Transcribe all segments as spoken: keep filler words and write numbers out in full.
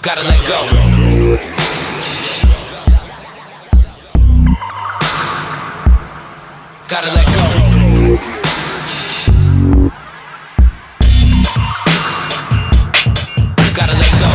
Gotta let go. Gotta let go. Gotta let go.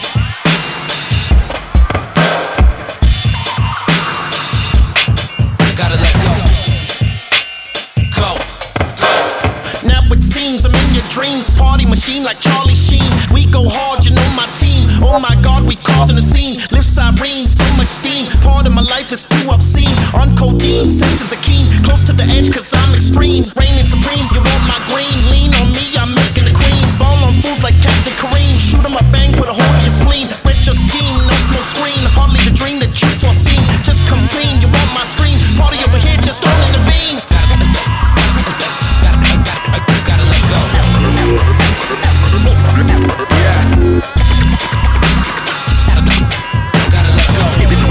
Gotta let go. Go, go. Now it seems I'm in your dreams. Party machine like Charlie Sheen. We go hard, you know my team. Oh my God, we causing a scene. Live sirens, so much steam. Part of my life is too obscene. On codeine, senses are keen. Close to the edge cause I'm extreme. Reigning supreme, you want my green. Lean on me, I'm making the cream. Ball on fools like Captain Kareem. Shoot 'em a bang, put a hole in your spleen. Red your scheme, no smoke screen. Hardly the dream that you foreseen. Just come clean, you want my stream. Party over here, just don't intervene. Gotta let go. Yeah. Gotta let go.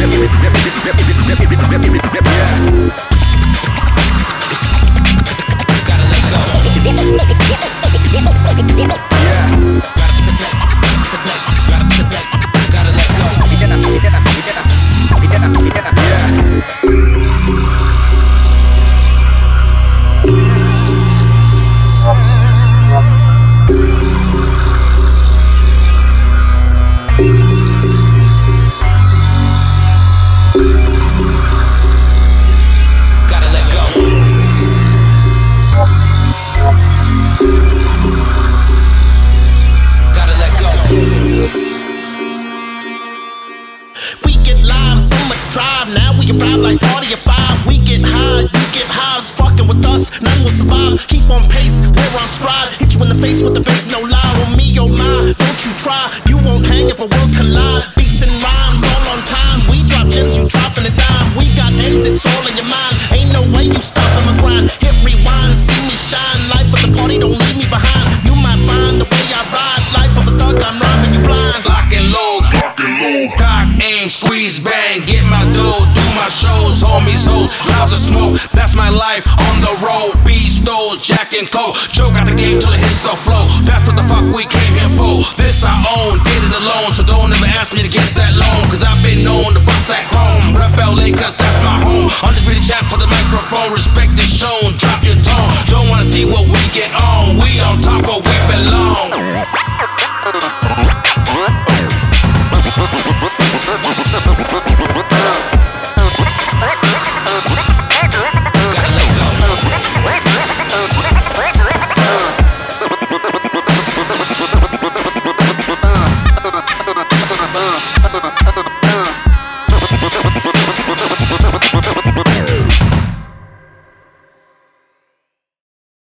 Now we arrive like party of five. We get high, you get high. It's fucking with us, none will survive. Keep on pace, we're on stride. Hit you in the face with the bass, no lie. On me, oh my, don't you try. You won't hang if our worlds collide. Beats and rhymes all on time. We drop gems, you dropping a dime. We got ends, it's all in your mind. Ain't no way you stopping my grind. Hit rewind, see me shine. Life of the party, don't leave me behind. You might find the way I ride. Life of a thug, I'm robbing you blind. Lock and load, cock and load. Cock, aim, squeeze, bang. Get my dough, do my shows. Homies, hoes, clouds of smoke. That's my life on the road. Beast, stoves, Jack and Coke. Choke out the game till it hits the flow. That's what the